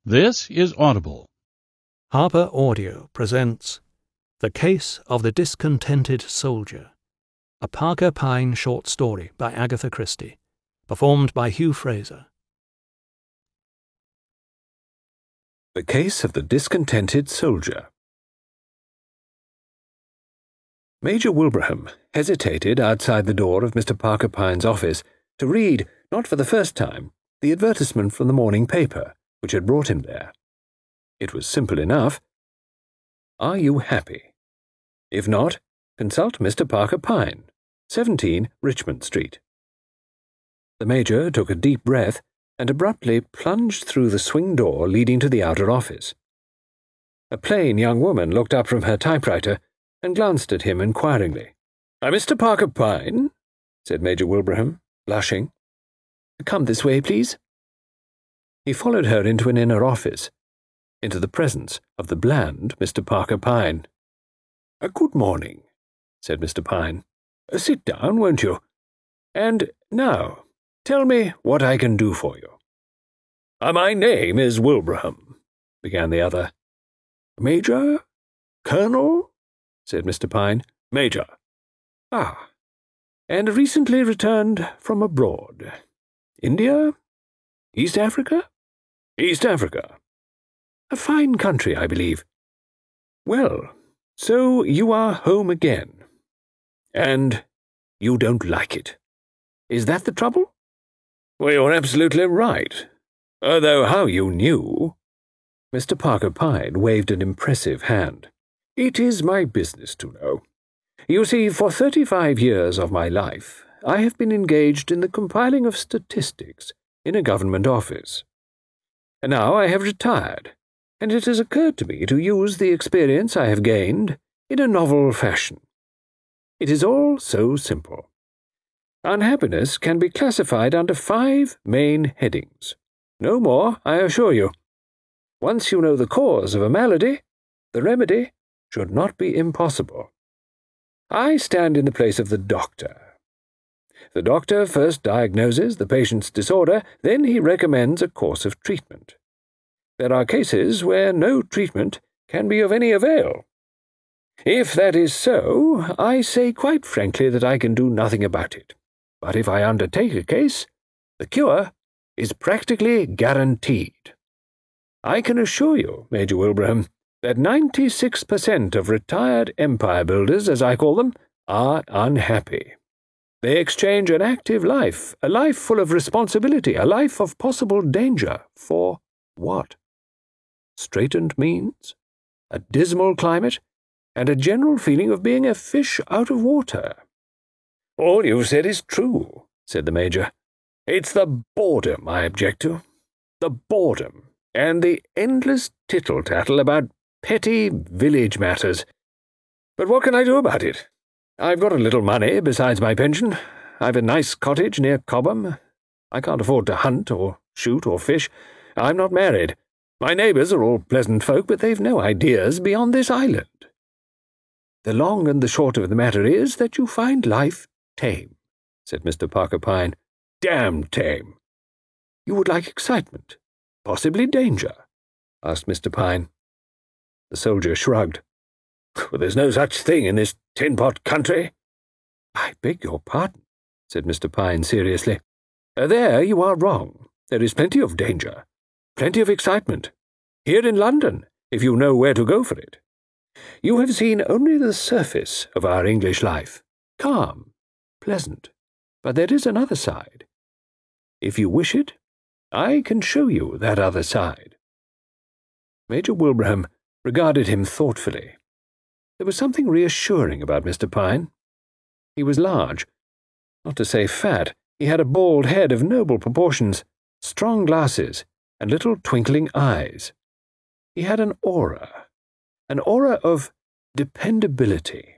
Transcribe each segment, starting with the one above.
This is Audible. Harper Audio presents The Case of the Discontented Soldier, a Parker Pyne short story by Agatha Christie, performed by Hugh Fraser. The Case of the Discontented Soldier. Major Wilbraham hesitated outside the door of Mr. Parker Pyne's office to read, not for the first time, the advertisement from the morning paper which had brought him there. It was simple enough. Are you happy? If not, consult Mr. Parker Pyne, 17 Richmond Street. The Major took a deep breath and abruptly plunged through the swing door leading to the outer office. A plain young woman looked up from her typewriter and glanced at him inquiringly. Mr. Parker Pyne?" said Major Wilbraham, blushing. "Come this way, please." He followed her into an inner office, into the presence of the bland Mr. Parker Pyne. "Good morning," said Mr. Pyne. "Sit down, won't you? And now, tell me what I can do for you." "My name is Wilbraham," began the other. "Major? Colonel?" said Mr. Pyne. "Major." "Ah. And recently returned from abroad. India? East Africa?" "East Africa." "A fine country, I believe. Well, so you are home again. And you don't like it. Is that the trouble?" "Well, you're absolutely right. Though how you knew—" Mr. Parker Pyne waved an impressive hand. "It is my business to know. You see, for 35 years of my life, I have been engaged in the compiling of statistics in a government office. And now I have retired, and it has occurred to me to use the experience I have gained in a novel fashion. It is all so simple. Unhappiness can be classified under 5 main headings. No more, I assure you. Once you know the cause of a malady, the remedy should not be impossible. I stand in the place of the doctor. The doctor first diagnoses the patient's disorder, then he recommends a course of treatment. There are cases where no treatment can be of any avail. If that is so, I say quite frankly that I can do nothing about it. But if I undertake a case, the cure is practically guaranteed. I can assure you, Major Wilbraham, that 96% of retired empire builders, as I call them, are unhappy. They exchange an active life, a life full of responsibility, a life of possible danger, for what? Straitened means, a dismal climate, and a general feeling of being a fish out of water. "All you've said is true," said the Major. "It's the boredom I object to. The boredom, and the endless tittle-tattle about petty village matters. But what can I do about it? I've got a little money besides my pension. I've a nice cottage near Cobham. I can't afford to hunt or shoot or fish. I'm not married. My neighbours are all pleasant folk, but they've no ideas beyond this island. The long and the short of the matter is that you find life tame," said Mr. Parker Pyne. "Damn tame." "You would like excitement, possibly danger?" asked Mr. Pyne. The soldier shrugged. "Well, there's no such thing in this tin-pot country." "I beg your pardon," said Mr. Pyne seriously. "There you are wrong. There is plenty of danger, plenty of excitement. Here in London, if you know where to go for it. You have seen only the surface of our English life. Calm, pleasant. But there is another side. If you wish it, I can show you that other side." Major Wilbraham regarded him thoughtfully. There was something reassuring about Mr. Pyne. He was large, not to say fat. He had a bald head of noble proportions, strong glasses, and little twinkling eyes. He had an aura of dependability.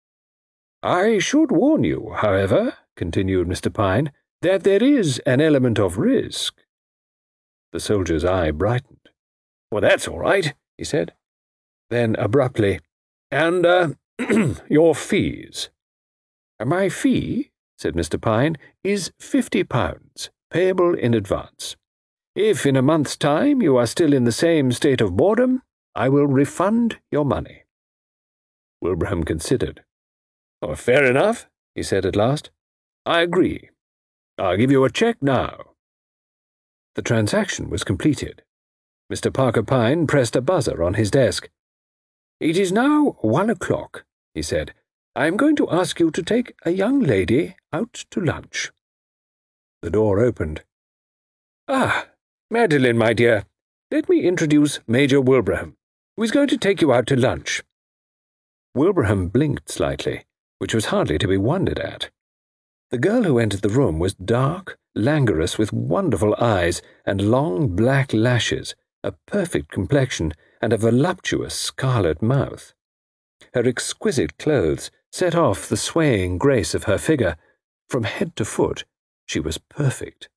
"I should warn you, however," continued Mr. Pyne, "that there is an element of risk." The soldier's eye brightened. "Well, that's all right," he said. Then, abruptly, "And, your fees?" "My fee," said Mr. Pyne, "is £50, payable in advance. If in a month's time you are still in the same state of boredom, I will refund your money." Wilbraham considered. "Oh, fair enough," he said at last. "I agree. I'll give you a cheque now." The transaction was completed. Mr. Parker Pyne pressed a buzzer on his desk. "It is now 1 o'clock," he said. "I am going to ask you to take a young lady out to lunch." The door opened. "Ah, Madeline, my dear, let me introduce Major Wilbraham, who is going to take you out to lunch." Wilbraham blinked slightly, which was hardly to be wondered at. The girl who entered the room was dark, languorous, with wonderful eyes and long black lashes, a perfect complexion, and a voluptuous scarlet mouth. Her exquisite clothes set off the swaying grace of her figure. From head to foot, she was perfect.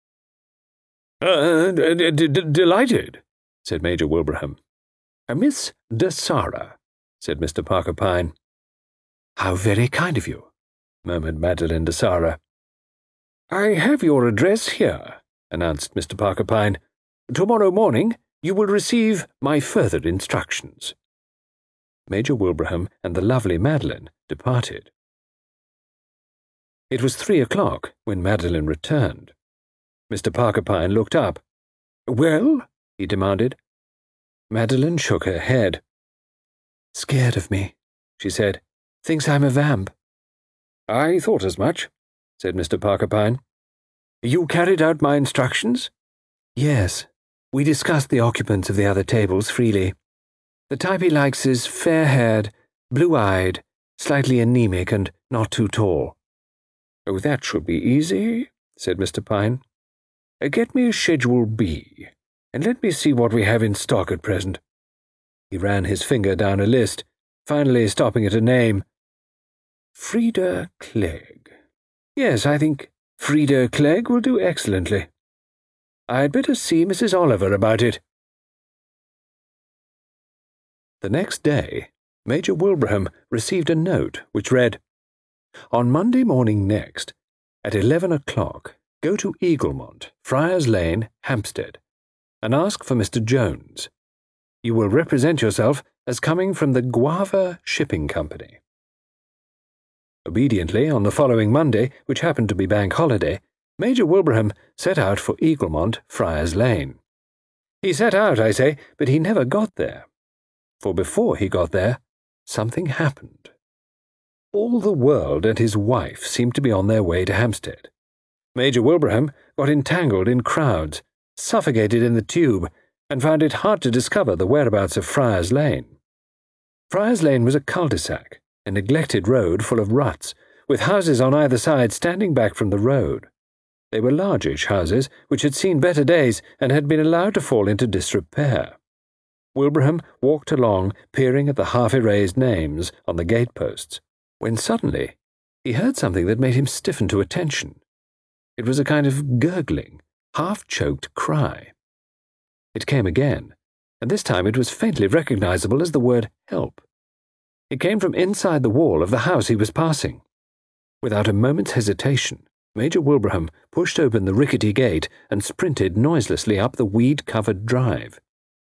"Delighted," said Major Wilbraham. "Miss de Sara," said Mr. Parker Pyne. "How very kind of you," murmured Madeline de Sara. "I have your address here," announced Mr. Parker Pyne. "Tomorrow morning you will receive my further instructions." Major Wilbraham and the lovely Madeline departed. It was 3 o'clock when Madeline returned. Mr. Parker Pyne looked up. "Well?" he demanded. Madeline shook her head. "Scared of me," she said. "Thinks I'm a vamp." "I thought as much," said Mr. Parker Pyne. "You carried out my instructions?" "Yes. We discussed the occupants of the other tables freely. The type he likes is fair-haired, blue-eyed, slightly anemic, and not too tall." "Oh, that should be easy," said Mr. Pyne. "Get me Schedule B, and let me see what we have in stock at present." He ran his finger down a list, finally stopping at a name. "Frida Clegg. Yes, I think Frida Clegg will do excellently. I'd better see Mrs. Oliver about it." The next day, Major Wilbraham received a note which read, "On Monday morning next, at 11 o'clock, go to Eaglemont, Friars Lane, Hampstead, and ask for Mr. Jones. You will represent yourself as coming from the Guava Shipping Company." Obediently, on the following Monday, which happened to be Bank Holiday, Major Wilbraham set out for Eaglemont, Friars Lane. He set out, I say, but he never got there. For before he got there, something happened. All the world and his wife seemed to be on their way to Hampstead. Major Wilbraham got entangled in crowds, suffocated in the tube, and found it hard to discover the whereabouts of Friars Lane. Friars Lane was a cul-de-sac, a neglected road full of ruts, with houses on either side standing back from the road. They were largish houses which had seen better days and had been allowed to fall into disrepair. Wilbraham walked along, peering at the half-erased names on the gateposts, when suddenly he heard something that made him stiffen to attention. It was a kind of gurgling, half-choked cry. It came again, and this time it was faintly recognizable as the word help. It came from inside the wall of the house he was passing. Without a moment's hesitation, Major Wilbraham pushed open the rickety gate and sprinted noiselessly up the weed-covered drive.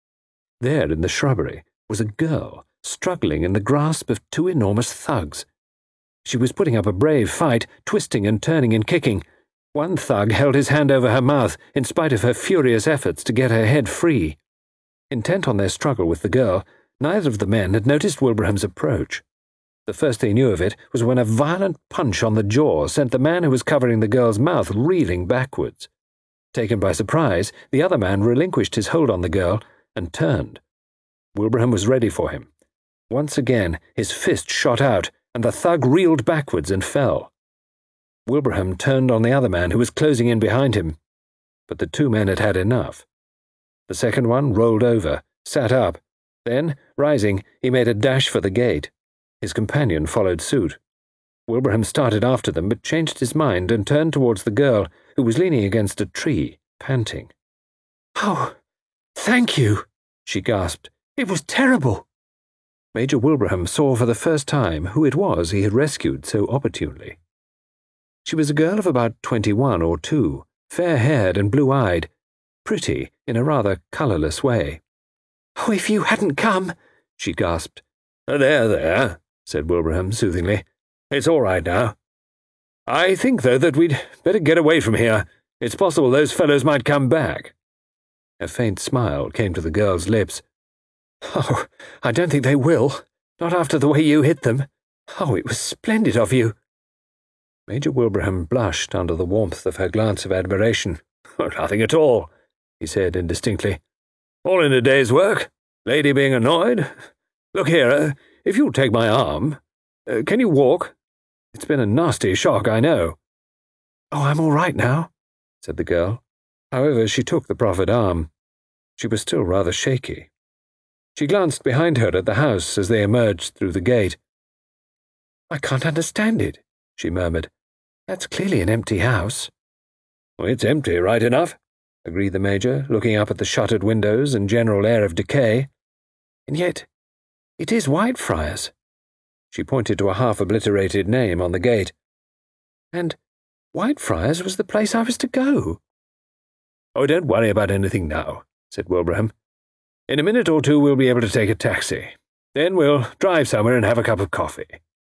There in the shrubbery was a girl struggling in the grasp of two enormous thugs. She was putting up a brave fight, twisting and turning and kicking. One thug held his hand over her mouth in spite of her furious efforts to get her head free. Intent on their struggle with the girl, neither of the men had noticed Wilbraham's approach. The first they knew of it was when a violent punch on the jaw sent the man who was covering the girl's mouth reeling backwards. Taken by surprise, the other man relinquished his hold on the girl and turned. Wilbraham was ready for him. Once again his fist shot out, and the thug reeled backwards and fell. Wilbraham turned on the other man who was closing in behind him, but the two men had had enough. The second one rolled over, sat up. Then, rising, he made a dash for the gate. His companion followed suit. Wilbraham started after them, but changed his mind and turned towards the girl, who was leaning against a tree, panting. "Oh, thank you," she gasped. "It was terrible." Major Wilbraham saw for the first time who it was he had rescued so opportunely. She was a girl of about 21 or 22, fair-haired and blue-eyed. pretty in a rather colourless way. "Oh, if you hadn't come," she gasped. "There, there," said Wilbraham soothingly. "It's all right now. I think, though, that we'd better get away from here. It's possible those fellows might come back." A faint smile came to the girl's lips. "Oh, I don't think they will. Not after the way you hit them. Oh, it was splendid of you." Major Wilbraham blushed under the warmth of her glance of admiration. "Nothing at all," he said indistinctly. "All in a day's work. Lady being annoyed. Look here, if you'll take my arm. Can you walk? It's been a nasty shock, I know." "Oh, I'm all right now," said the girl. However, she took the proffered arm. She was still rather shaky. She glanced behind her at the house as they emerged through the gate. "I can't understand it," she murmured. "That's clearly an empty house." "It's empty, right enough," agreed the Major, looking up at the shuttered windows and general air of decay. "And yet, it is Whitefriars." She pointed to a half-obliterated name on the gate. "And Whitefriars was the place I was to go." "Oh, don't worry about anything now," said Wilbraham. "In a minute or two we'll be able to take a taxi. Then we'll drive somewhere and have a cup of coffee."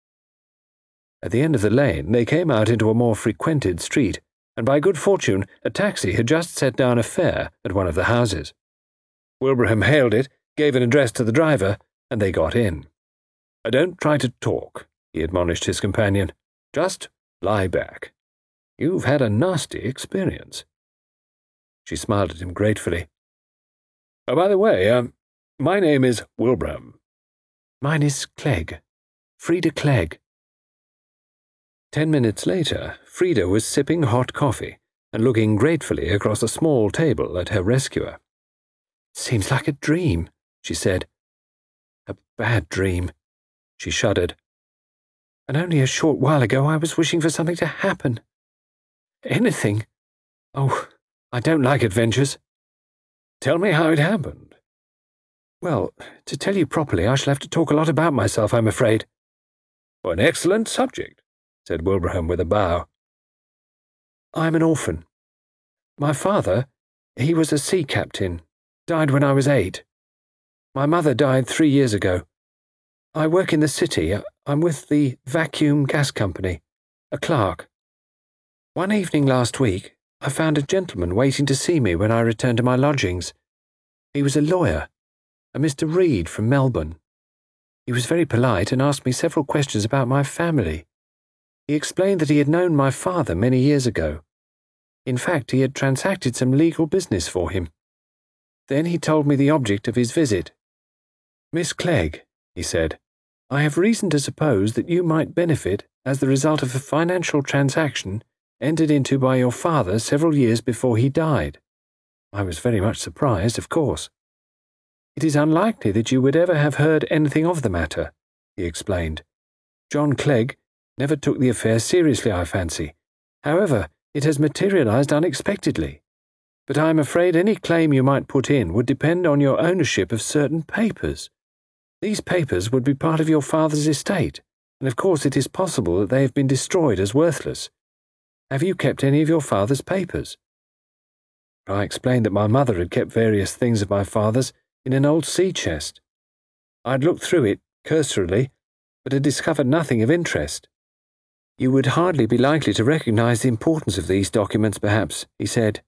At the end of the lane they came out into a more frequented street, and by good fortune a taxi had just set down a fare at one of the houses. Wilbraham hailed it, gave an address to the driver, and they got in. "Don't try to talk," he admonished his companion. "Just lie back. You've had a nasty experience." She smiled at him gratefully. "Oh, by the way, my name is Wilbraham." "Mine is Clegg. Frida Clegg." 10 minutes later, Frida was sipping hot coffee and looking gratefully across a small table at her rescuer. "Seems like a dream," she said. "A bad dream." She shuddered. "And only a short while ago I was wishing for something to happen. Anything. Oh, I don't like adventures." "Tell me how it happened." "Well, to tell you properly, I shall have to talk a lot about myself, I'm afraid." "An excellent subject," said Wilbraham with a bow. "I'm an orphan. My father, he was a sea captain, died when I was 8. My mother died 3 years ago. I work in the city. I'm with the Vacuum Gas Company, a clerk. One evening last week, I found a gentleman waiting to see me when I returned to my lodgings. He was a lawyer, a Mr. Reed from Melbourne. He was very polite and asked me several questions about my family. He explained that he had known my father many years ago. In fact, he had transacted some legal business for him. Then he told me the object of his visit. 'Miss Clegg,' he said, 'I have reason to suppose that you might benefit as the result of a financial transaction entered into by your father several years before he died.' I was very much surprised, of course. 'It is unlikely that you would ever have heard anything of the matter,' he explained. 'John Clegg never took the affair seriously, I fancy. However, it has materialized unexpectedly. But I am afraid any claim you might put in would depend on your ownership of certain papers. These papers would be part of your father's estate, and of course it is possible that they have been destroyed as worthless. Have you kept any of your father's papers?' I explained that my mother had kept various things of my father's in an old sea chest. I had looked through it, cursorily, but had discovered nothing of interest. 'You would hardly be likely to recognize the importance of these documents, perhaps,' he said.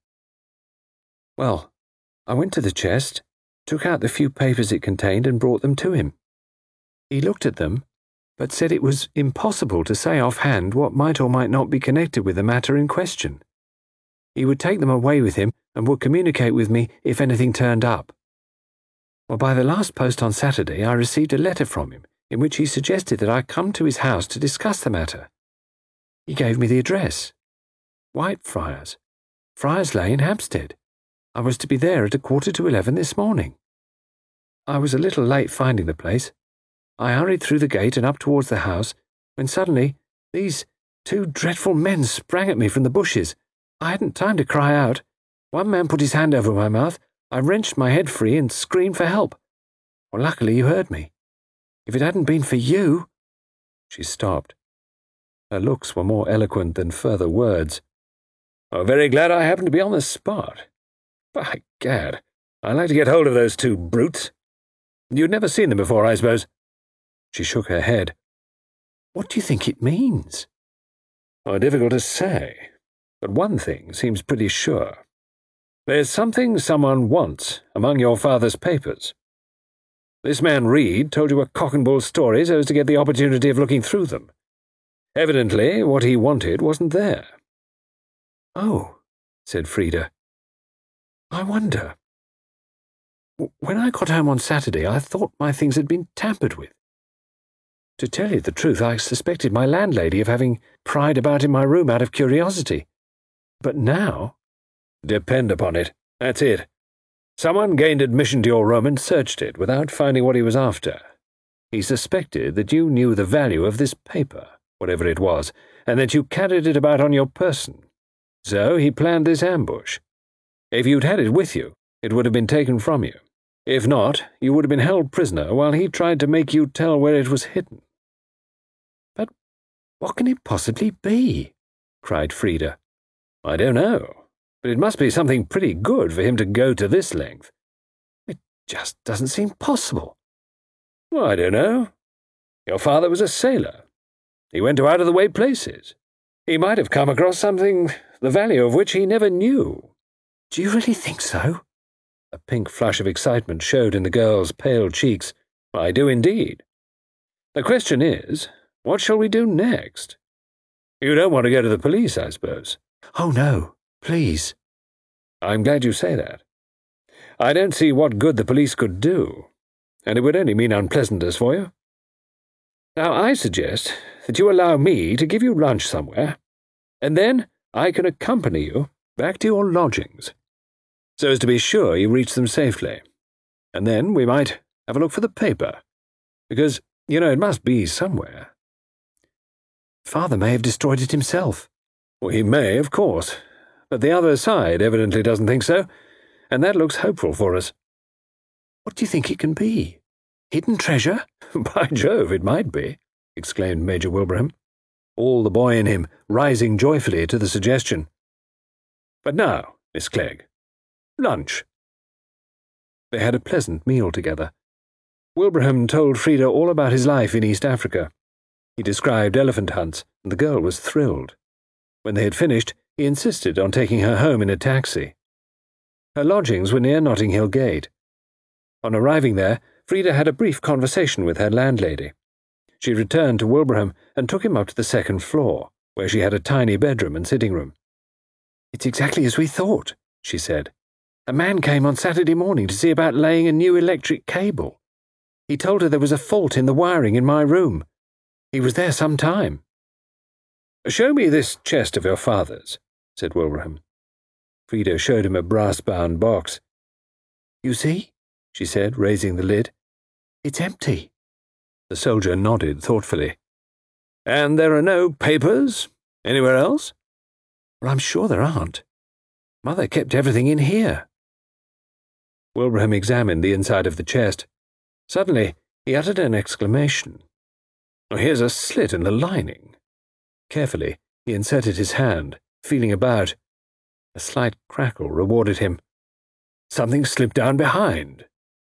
Well, I went to the chest, took out the few papers it contained and brought them to him. He looked at them, but said it was impossible to say offhand what might or might not be connected with the matter in question. He would take them away with him and would communicate with me if anything turned up. Well, by the last post on Saturday, I received a letter from him in which he suggested that I come to his house to discuss the matter. He gave me the address. Whitefriars, Friars Lane, Hampstead. I was to be there at 11:15 this morning. I was a little late finding the place. I hurried through the gate and up towards the house, when suddenly these 2 dreadful men sprang at me from the bushes. I hadn't time to cry out. One man put his hand over my mouth. I wrenched my head free and screamed for help. Well, luckily you heard me. If it hadn't been for you—" She stopped. Her looks were more eloquent than further words. "I'm very glad I happened to be on the spot. By gad, I'd like to get hold of those two brutes. You'd never seen them before, I suppose?" She shook her head. "What do you think it means?" "Oh, difficult to say, but one thing seems pretty sure. There's something someone wants among your father's papers. This man Reed told you a cock-and-bull story so as to get the opportunity of looking through them. Evidently, what he wanted wasn't there." "Oh," said Frida. "I wonder. When I got home on Saturday, I thought my things had been tampered with. To tell you the truth, I suspected my landlady of having pried about in my room out of curiosity. But now—" "Depend upon it, that's it. Someone gained admission to your room and searched it without finding what he was after. He suspected that you knew the value of this paper, whatever it was, and that you carried it about on your person. So he planned this ambush. If you'd had it with you, it would have been taken from you. If not, you would have been held prisoner while he tried to make you tell where it was hidden." "But what can it possibly be?" cried Frida. "I don't know, but it must be something pretty good for him to go to this length." "It just doesn't seem possible." "Well, I don't know. Your father was a sailor. He went to out-of-the-way places. He might have come across something the value of which he never knew." "Do you really think so?" A pink flush of excitement showed in the girl's pale cheeks. "I do indeed. The question is, what shall we do next? You don't want to go to the police, I suppose?" "Oh, no, please." "I'm glad you say that. I don't see what good the police could do, and it would only mean unpleasantness for you. Now, I suggest that you allow me to give you lunch somewhere, and then I can accompany you back to your lodgings, so as to be sure you reach them safely. And then we might have a look for the paper, because, you know, it must be somewhere." "Father may have destroyed it himself." "Well, he may, of course, but the other side evidently doesn't think so, and that looks hopeful for us." "What do you think it can be? Hidden treasure?" "By Jove, it might be," exclaimed Major Wilbraham, all the boy in him rising joyfully to the suggestion. "But now, Miss Clegg, lunch." They had a pleasant meal together. Wilbraham told Frida all about his life in East Africa. He described elephant hunts, and the girl was thrilled. When they had finished, he insisted on taking her home in a taxi. Her lodgings were near Notting Hill Gate. On arriving there, Frida had a brief conversation with her landlady. She returned to Wilbraham and took him up to the second floor, where she had a tiny bedroom and sitting room. "It's exactly as we thought," she said. "A man came on Saturday morning to see about laying a new electric cable. He told her there was a fault in the wiring in my room. He was there some time." "Show me this chest of your father's," said Wilbraham. Frida showed him a brass-bound box. "You see?" she said, raising the lid. "It's empty." The soldier nodded thoughtfully. "And there are no papers anywhere else?" "Well, I'm sure there aren't. Mother kept everything in here." Wilbraham examined the inside of the chest. Suddenly, he uttered an exclamation. "Here's a slit in the lining." Carefully, he inserted his hand, feeling about. A slight crackle rewarded him. Something slipped down behind.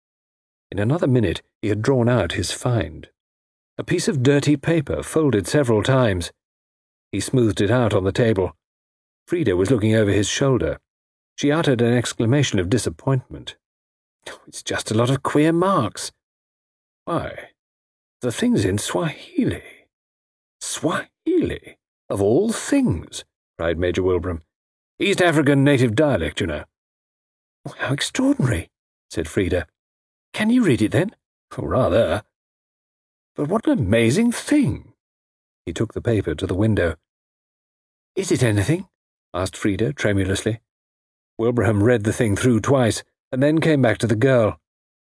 In another minute, he had drawn out his find. A piece of dirty paper folded several times. He smoothed it out on the table. Frida was looking over his shoulder. She uttered an exclamation of disappointment. "It's just a lot of queer marks." "Why, the thing's in Swahili." "Swahili, of all things!" cried Major Wilbraham. "East African native dialect, you know." "How extraordinary," said Frida. "Can you read it, then?" "Rather. But what an amazing thing!" He took the paper to the window. "Is it anything?" asked Frida tremulously. Wilbraham read the thing through twice, and then came back to the girl.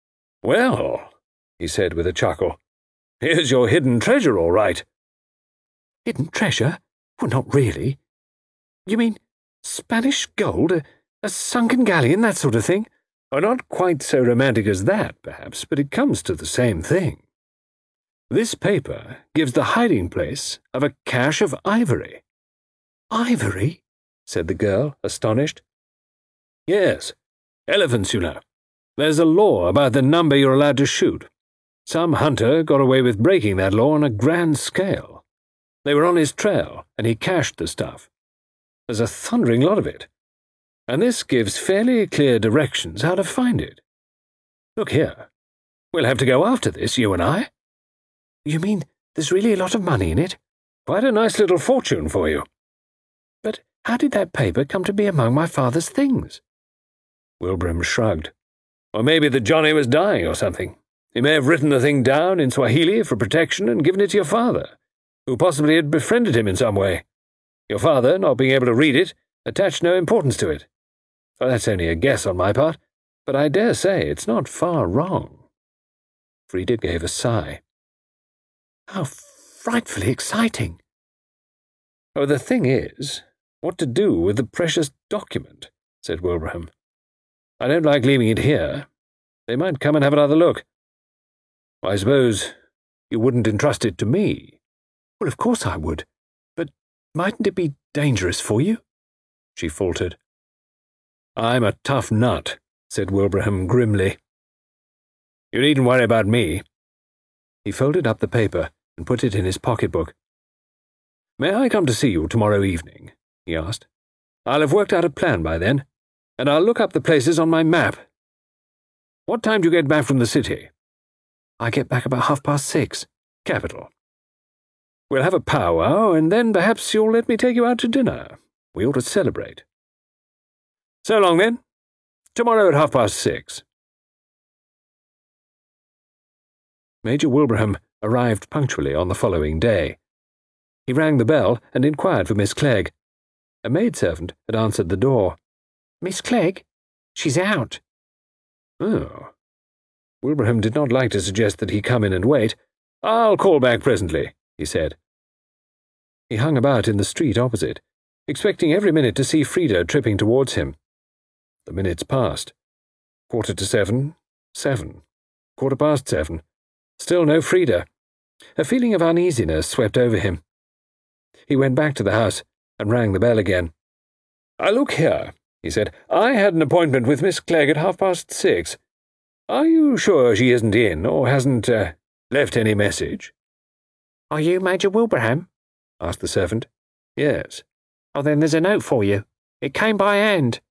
"Well," he said with a chuckle, "here's your hidden treasure, all right." "Hidden treasure? Well, not really. You mean Spanish gold, a sunken galleon, that sort of thing?" "Oh, not quite so romantic as that, perhaps, but it comes to the same thing. This paper gives the hiding place of a cache of ivory." "Ivory?" said the girl, astonished. "Yes, Elephants, you know. There's a law about the number you're allowed to shoot. Some hunter got away with breaking that law on a grand scale. They were on his trail, and he cached the stuff. There's a thundering lot of it. And this gives fairly clear directions how to find it. Look here. We'll have to go after this, you and I. You mean there's really a lot of money in it? Quite a nice little fortune for you. But how did that paper come to be among my father's things? Wilbraham shrugged. Or maybe the Johnny was dying or something. He may have written the thing down in Swahili for protection and given it to your father, who possibly had befriended him in some way. Your father, not being able to read it, attached no importance to it. Well, that's only a guess on my part, but I dare say it's not far wrong. Frida gave a sigh. How frightfully exciting. Oh, the thing is, what to do with the precious document, said Wilbraham. I don't like leaving it here. They might come and have another look. I suppose you wouldn't entrust it to me. Well, of course I would. But mightn't it be dangerous for you? She faltered. I'm a tough nut, said Wilbraham grimly. You needn't worry about me. He folded up the paper and put it in his pocketbook. May I come to see you tomorrow evening? He asked. I'll have worked out a plan by then, and I'll look up the places on my map. What time do you get back from the city? I get back about 6:30. Capital. We'll have a powwow, and then perhaps you'll let me take you out to dinner. We ought to celebrate. So long, then. Tomorrow at 6:30. Major Wilbraham arrived punctually on the following day. He rang the bell and inquired for Miss Clegg. A maidservant had answered the door. Miss Clegg? She's out. Oh. Wilbraham did not like to suggest that he come in and wait. I'll call back presently, he said. He hung about in the street opposite, expecting every minute to see Frida tripping towards him. The minutes passed. 7:15, 7, 7:15. Still no Frida. A feeling of uneasiness swept over him. He went back to the house and rang the bell again. Look here, he said. I had an appointment with Miss Clegg at 6:30. Are you sure she isn't in, or hasn't left any message? Are you Major Wilbraham? Asked the servant. Yes. Oh, then there's a note for you. It came by hand.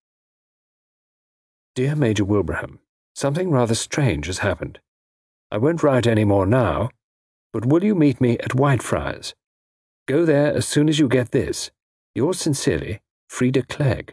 Dear Major Wilbraham, something rather strange has happened. I won't write any more now, but will you meet me at Whitefriars? Go there as soon as you get this. Yours sincerely, Frida Clegg.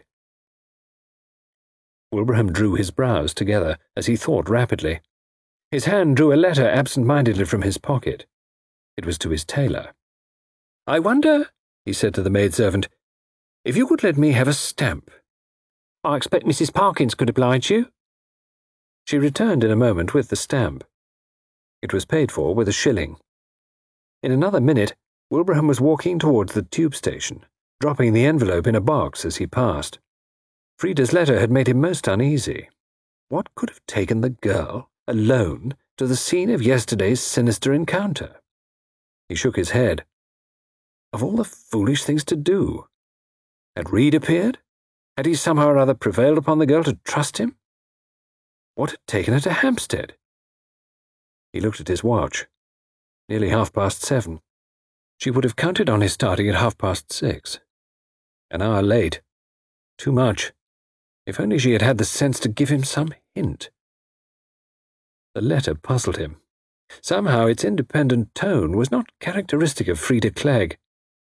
Wilbraham drew his brows together as he thought rapidly. His hand drew a letter absent-mindedly from his pocket. It was to his tailor. I wonder, he said to the maidservant, if you could let me have a stamp. I expect Mrs. Parkins could oblige you. She returned in a moment with the stamp. It was paid for with a shilling. In another minute, Wilbraham was walking towards the tube station, dropping the envelope in a box as he passed. Frida's letter had made him most uneasy. What could have taken the girl, alone, to the scene of yesterday's sinister encounter? He shook his head. Of all the foolish things to do. Had Reed appeared? Had he somehow or other prevailed upon the girl to trust him? What had taken her to Hampstead? He looked at his watch. Nearly 7:30. She would have counted on his starting at 6:30. An hour late. Too much. If only she had had the sense to give him some hint. The letter puzzled him. Somehow its independent tone was not characteristic of Frida Clegg.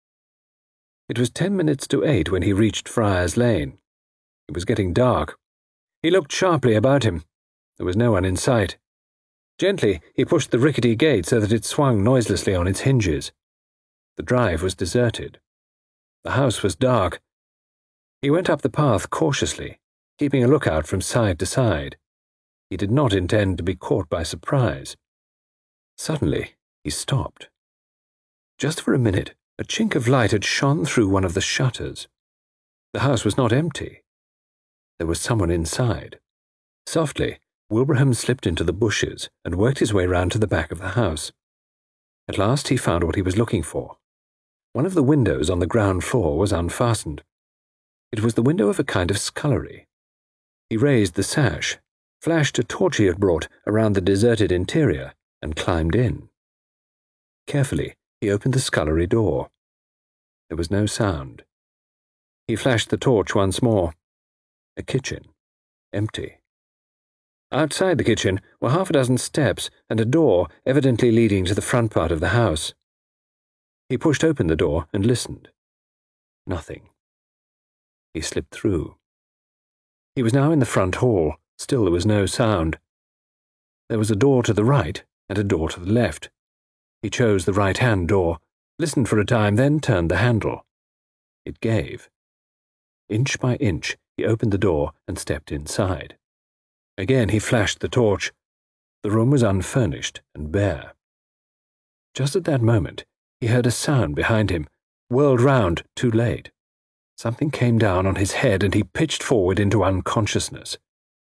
It was 10 minutes to 8 when he reached Friars Lane. It was getting dark. He looked sharply about him. There was no one in sight. Gently, he pushed the rickety gate so that it swung noiselessly on its hinges. The drive was deserted. The house was dark. He went up the path cautiously, keeping a lookout from side to side. He did not intend to be caught by surprise. Suddenly, he stopped. Just for a minute, a chink of light had shone through one of the shutters. The house was not empty. There was someone inside. Softly, Wilbraham slipped into the bushes and worked his way round to the back of the house. At last he found what he was looking for. One of the windows on the ground floor was unfastened. It was the window of a kind of scullery. He raised the sash, flashed a torch he had brought around the deserted interior, and climbed in. Carefully, he opened the scullery door. There was no sound. He flashed the torch once more. A kitchen, empty. Outside the kitchen were half a dozen steps and a door evidently leading to the front part of the house. He pushed open the door and listened. Nothing. He slipped through. He was now in the front hall. Still there was no sound. There was a door to the right and a door to the left. He chose the right-hand door, listened for a time, then turned the handle. It gave. Inch by inch, he opened the door and stepped inside. Again he flashed the torch. The room was unfurnished and bare. Just at that moment, he heard a sound behind him, whirled round too late. Something came down on his head and he pitched forward into unconsciousness.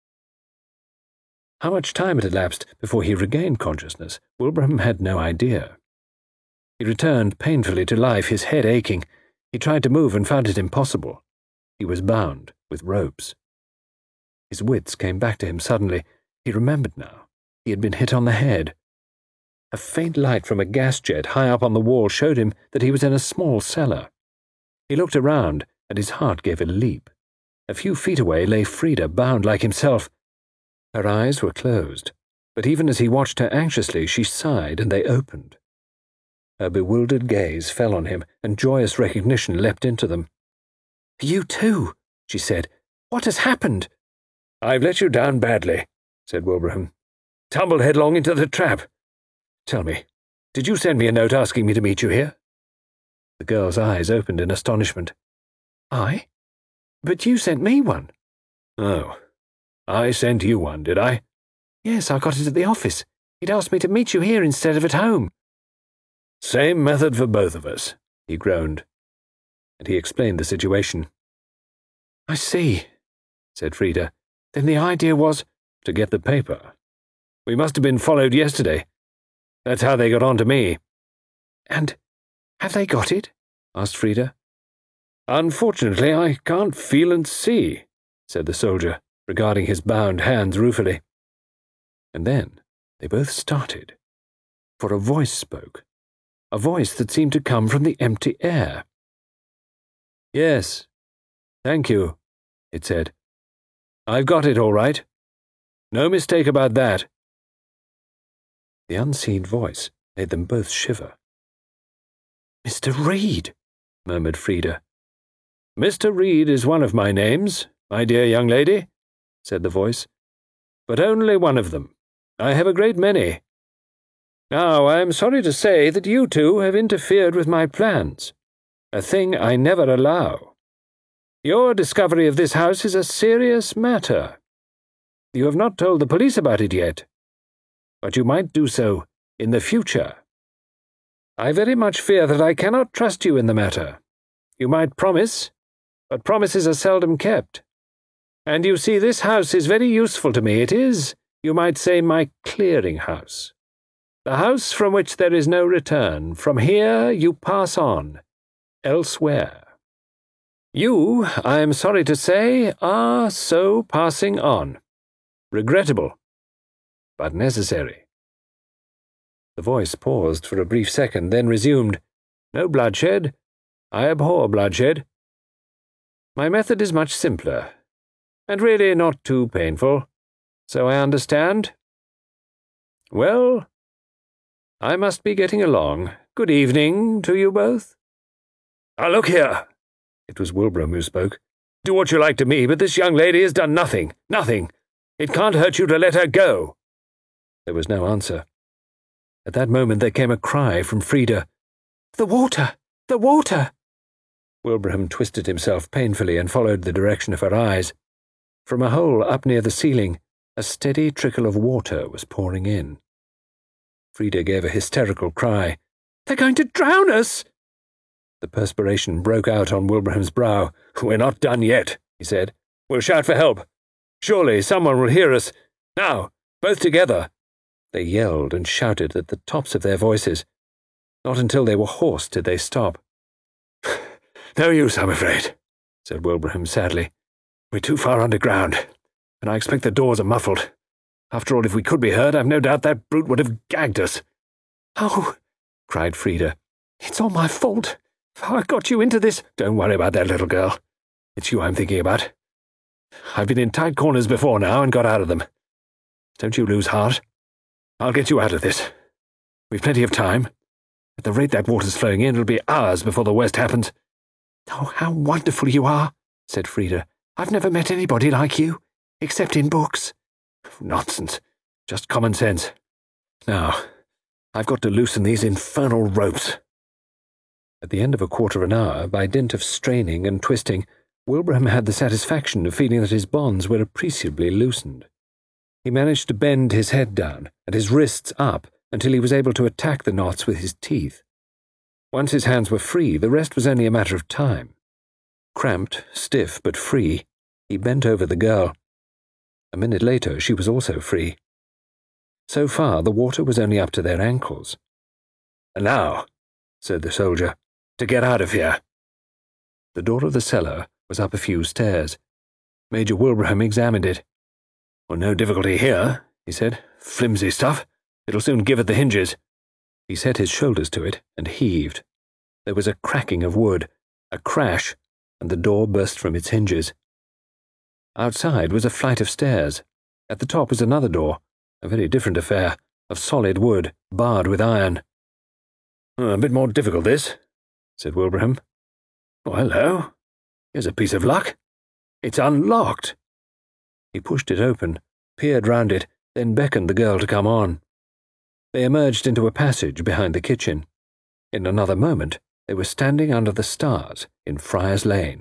How much time had elapsed before he regained consciousness, Wilbraham had no idea. He returned painfully to life, his head aching. He tried to move and found it impossible. He was bound with ropes. His wits came back to him suddenly. He remembered now. He had been hit on the head. A faint light from a gas jet high up on the wall showed him that he was in a small cellar. He looked around, and his heart gave a leap. A few feet away lay Frida, bound like himself. Her eyes were closed, but even as he watched her anxiously, she sighed and they opened. Her bewildered gaze fell on him, and joyous recognition leapt into them. "You too," she said. "What has happened?" "I've let you down badly," said Wilbraham. "Tumbled headlong into the trap. Tell me, did you send me a note asking me to meet you here?" The girl's eyes opened in astonishment. "I? But you sent me one." "Oh, I sent you one, did I?" "Yes, I got it at the office. He'd asked me to meet you here instead of at home." "Same method for both of us," he groaned. And he explained the situation. "I see," said Frida. "Then the idea was—" "To get the paper. We must have been followed yesterday. That's how they got on to me." "And have they got it?" asked Frida. "Unfortunately, I can't feel and see," said the soldier, regarding his bound hands ruefully. And then they both started, for a voice spoke, a voice that seemed to come from the empty air. "Yes, thank you," it said. "I've got it all right. No mistake about that." The unseen voice made them both shiver. "Mr. Reed," murmured Frida. "Mr. Reed is one of my names, my dear young lady," said the voice. "But only one of them. I have a great many. Now, I am sorry to say that you two have interfered with my plans, a thing I never allow. Your discovery of this house is a serious matter. You have not told the police about it yet, but you might do so in the future. I very much fear that I cannot trust you in the matter. You might promise, but promises are seldom kept. And you see, this house is very useful to me. It is, you might say, my clearing-house. The house from which there is no return. From here you pass on, elsewhere. You, I am sorry to say, are so passing on. Regrettable, but necessary." The voice paused for a brief second, then resumed. "No bloodshed. I abhor bloodshed. My method is much simpler, and really not too painful, so I understand. Well, I must be getting along. Good evening to you both." "Now look here," it was Wilbraham who spoke. "Do what you like to me, but this young lady has done nothing. Nothing. It can't hurt you to let her go." There was no answer. At that moment there came a cry from Frida. "The water! The water!" Wilbraham twisted himself painfully and followed the direction of her eyes. From a hole up near the ceiling, a steady trickle of water was pouring in. Frida gave a hysterical cry. "They're going to drown us!" The perspiration broke out on Wilbraham's brow. "We're not done yet," he said. "We'll shout for help. Surely someone will hear us. Now, both together." They yelled and shouted at the tops of their voices. Not until they were hoarse did they stop. "No use, I'm afraid," said Wilbraham sadly. "We're too far underground. and I expect the doors are muffled. After all, if we could be heard, I've no doubt that brute would have gagged us." "Oh," cried Frida, "it's all my fault. I got you into this—" "Don't worry about that, little girl. It's you I'm thinking about. I've been in tight corners before now and got out of them. Don't you lose heart. I'll get you out of this. We've plenty of time. At the rate that water's flowing in, it'll be hours before the worst happens." "Oh, how wonderful you are," said Frida. "I've never met anybody like you, except in books." "Nonsense. Just common sense. Now, I've got to loosen these infernal ropes." At the end of a quarter of an hour, by dint of straining and twisting, Wilbraham had the satisfaction of feeling that his bonds were appreciably loosened. He managed to bend his head down and his wrists up until he was able to attack the knots with his teeth. Once his hands were free, the rest was only a matter of time. Cramped, stiff, but free, he bent over the girl. A minute later, she was also free. So far, the water was only up to their ankles. "And now," said the soldier, "to get out of here." The door of the cellar was up a few stairs. Major Wilbraham examined it. "Well, no difficulty here," he said. "Flimsy stuff. It'll soon give at the hinges." He set his shoulders to it and heaved. There was a cracking of wood, a crash, and the door burst from its hinges. Outside was a flight of stairs. At the top was another door, a very different affair, of solid wood, barred with iron. "A bit more difficult, this," said Wilbraham. "Oh, hello. Here's a piece of luck. It's unlocked." He pushed it open, peered round it, then beckoned the girl to come on. They emerged into a passage behind the kitchen. In another moment, they were standing under the stars in Friar's Lane.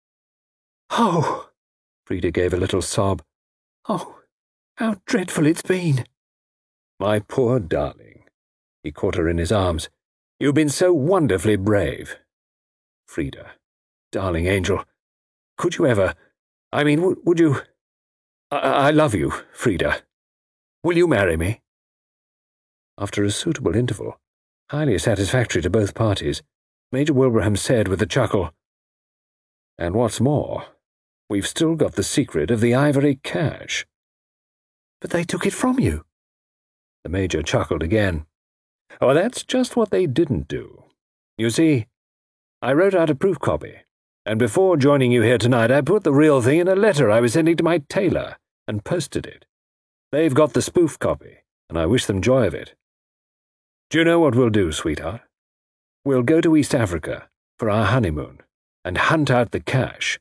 "Oh!" Frida gave a little sob. "Oh, how dreadful it's been." "My poor darling." He caught her in his arms. "You've been so wonderfully brave. Frida, darling angel, could you ever— I mean, would you— I love you, Frida. Will you marry me?" After a suitable interval, highly satisfactory to both parties, Major Wilbraham said with a chuckle, "And what's more, we've still got the secret of the ivory cache." "But they took it from you." The Major chuckled again. "Oh, that's just what they didn't do. You see, I wrote out a proof copy, and before joining you here tonight I put the real thing in a letter I was sending to my tailor and posted it. They've got the spoof copy, and I wish them joy of it. Do you know what we'll do, sweetheart? We'll go to East Africa for our honeymoon and hunt out the cache."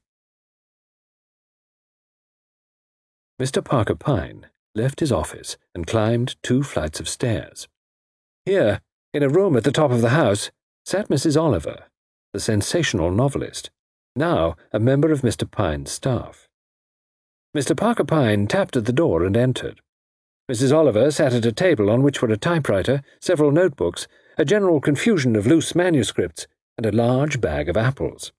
Mr. Parker Pyne left his office and climbed 2 flights of stairs. Here, in a room at the top of the house, sat Mrs. Oliver, the sensational novelist, now a member of Mr. Pyne's staff. Mr. Parker Pyne tapped at the door and entered. Mrs. Oliver sat at a table on which were a typewriter, several notebooks, a general confusion of loose manuscripts, and a large bag of apples.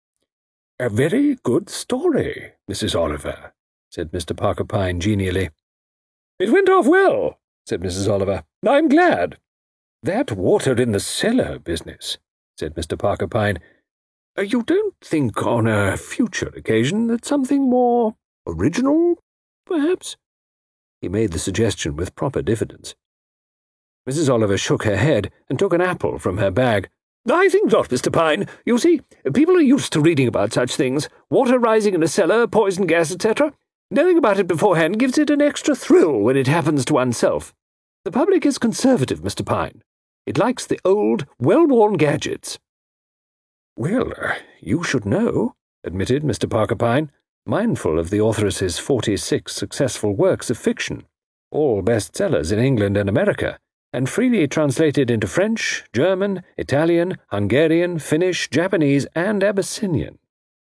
"A very good story, Mrs. Oliver," said Mr. Parker Pyne genially. "It went off well," said Mrs. Oliver. "I'm glad." "That water in the cellar business," said Mr. Parker Pyne. "You don't think on a future occasion that something more original, perhaps?" He made the suggestion with proper diffidence. Mrs. Oliver shook her head and took an apple from her bag. "I think not, Mr. Pyne. You see, people are used to reading about such things. Water rising in a cellar, poison gas, etc. Knowing about it beforehand gives it an extra thrill when it happens to oneself. The public is conservative, Mr. Pyne. It likes the old, well-worn gadgets." "Well, you should know," admitted Mr. Parker Pyne, mindful of the authoress's 46 successful works of fiction, all bestsellers in England and America, and freely translated into French, German, Italian, Hungarian, Finnish, Japanese, and Abyssinian.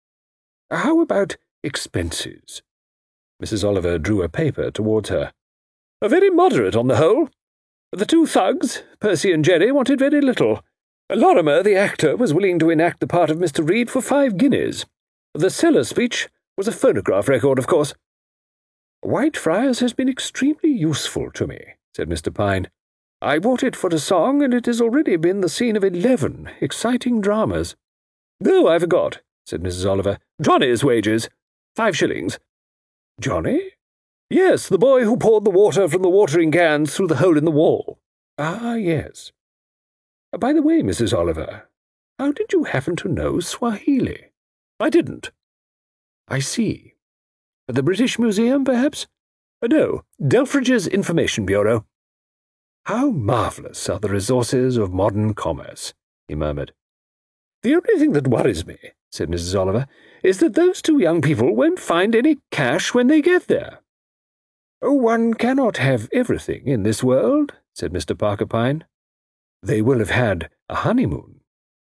"How about expenses?" Mrs. Oliver drew a paper towards her. "Very moderate on the whole. The 2 thugs, Percy and Jerry, wanted very little. Lorimer, the actor, was willing to enact the part of Mr. Reed for 5 guineas. The cellar speech was a phonograph record, of course." "Whitefriars has been extremely useful to me," said Mr. Pyne. "I bought it for a song, and it has already been the scene of 11 exciting dramas." "Oh, I forgot," said Mrs. Oliver. "Johnny's wages. 5 shillings. "Johnny?" Yes, the boy who poured the water from the watering cans through the hole in the wall. Ah, yes. By the way, Mrs. Oliver, how did you happen to know Swahili? I didn't. I see. At the British Museum, perhaps? No, Delfridge's Information Bureau. How marvellous are the resources of modern commerce, he murmured. The only thing that worries me, said Mrs. Oliver, is that those two young people won't find any cash when they get there. Oh, one cannot have everything in this world, said Mr. Parker Pyne. They will have had a honeymoon.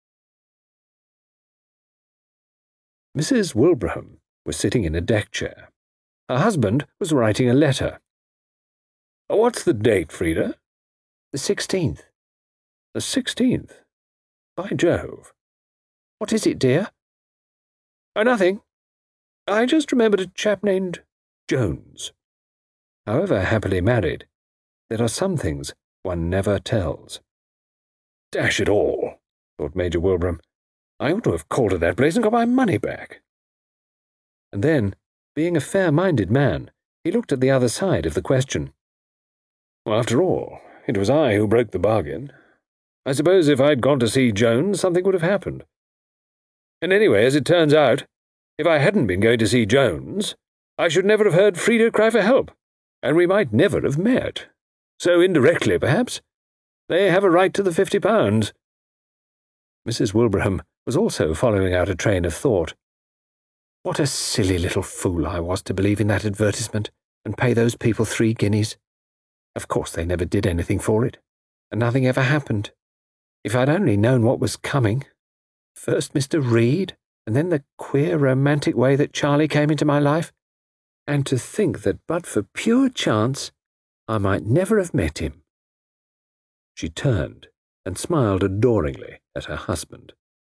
Mrs. Wilbraham was sitting in a deck chair. Her husband was writing a letter. What's the date, Frida? The 16th. The 16th? By Jove. What is it, dear? Oh, nothing. I just remembered a chap named Jones. However happily married, there are some things one never tells. Dash it all, thought Major Wilbraham. I ought to have called at that place and got my money back. And then, being a fair-minded man, he looked at the other side of the question. Well, after all, it was I who broke the bargain. I suppose if I'd gone to see Jones, something would have happened. And anyway, as it turns out, if I hadn't been going to see Jones, I should never have heard Frida cry for help, and we might never have met. So indirectly, perhaps, they have a right to the £50. Mrs. Wilbraham was also following out a train of thought. What a silly little fool I was to believe in that advertisement and pay those people 3 guineas. Of course they never did anything for it, and nothing ever happened. If I'd only known what was coming. First Mr. Reed, and then the queer romantic way that Charlie came into my life. And to think that but for pure chance, I might never have met him. She turned and smiled adoringly at her husband.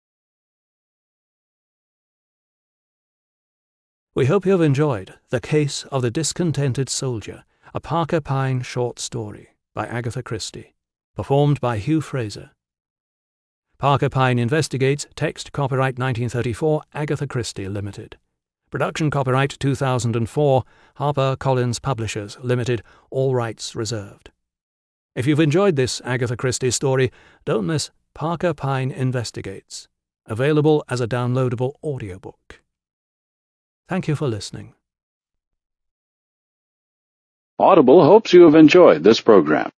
We hope you have enjoyed The Case of the Discontented Soldier, a Parker Pyne short story by Agatha Christie, performed by Hugh Fraser. Parker Pyne Investigates, text copyright 1934, Agatha Christie Limited. Production copyright 2004, HarperCollins Publishers Limited, all rights reserved. If you've enjoyed this Agatha Christie story, don't miss Parker Pyne Investigates, available as a downloadable audiobook. Thank you for listening. Audible hopes you have enjoyed this program.